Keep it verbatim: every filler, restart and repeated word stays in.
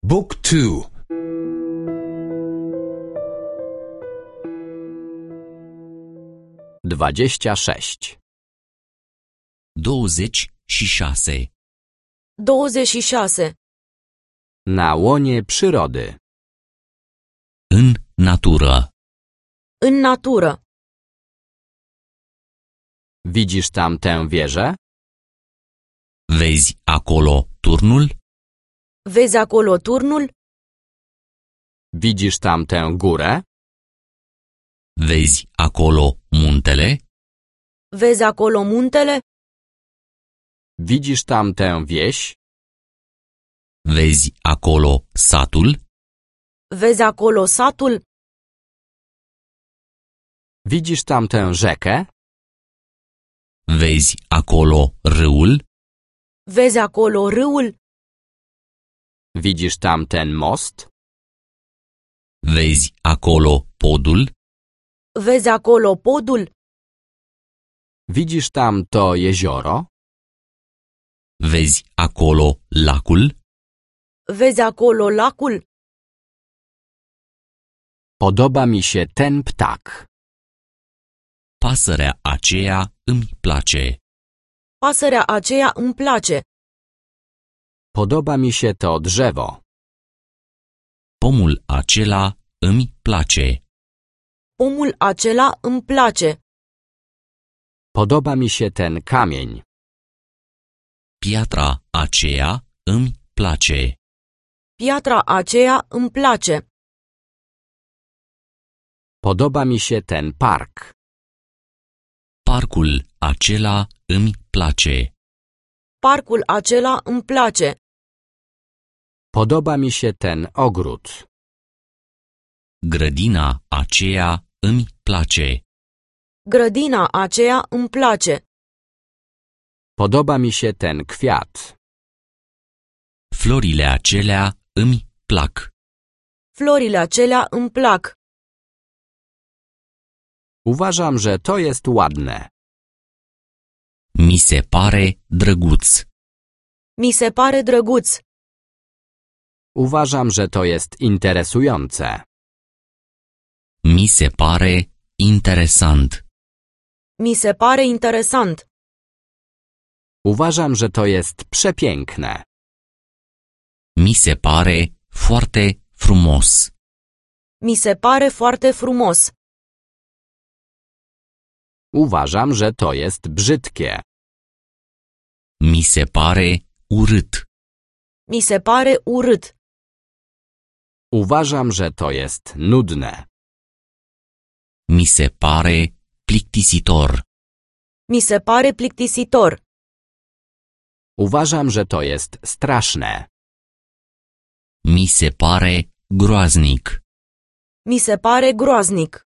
Book two. Dwadzieścia sześć. Douăzeci și șase. douăzeci și șase. Na łonie przyrody. În natură. În natură. Widzisz tam tę wieżę? Vezi acolo turnul? Vezi acolo turnul? Widzisz tam tę górę? Vezi acolo muntele? Vezi acolo muntele? Widzisz tam tę wieś? Vezi acolo satul? Vezi acolo satul? Widzisz tam tę rzekę? Vezi acolo râul? Vezi acolo râul? Widzisz tam ten most? Vezi acolo podul? Vezi acolo podul? Widzisz tam to jezioro? Vezi acolo lacul? Vezi acolo lacul? Podoba mi się ten ptak. Pasărea aceea îmi place. Pasărea aceea îmi place. Podoba mi się to drzewo. Pomul acela îmi place. Pomul acela îmi place. Podoba mi się ten kamień. Piatra aceea îmi place. Piatra aceea îmi place. Podoba mi się ten park. Parcul acela îmi place. Parcul acela îmi place. Podoba mi się ten ogród. Grădina aceea îmi place. Grădina aceea îmi place. Podoba mi się ten kwiat. Florile acelea îmi plac. Florile acelea îmi plac. Uważam, że to jest ładne. Mi se pare drăguț. Mi se pare drăguț. Uważam, że to jest interesujące. Mi se pare interesant. Mi se pare interesant. Uważam, że to jest przepiękne. Mi se pare foarte frumos. Mi se pare foarte frumos. Uważam, że to jest brzydkie. Mi se pare urât. Mi se pare urât. Uważam, że to jest nudne. Mi se pare plictisitor. Mi se pare plictisitor. Uważam, że to jest straszne. Mi se pare groaznic. Mi se pare groaznic.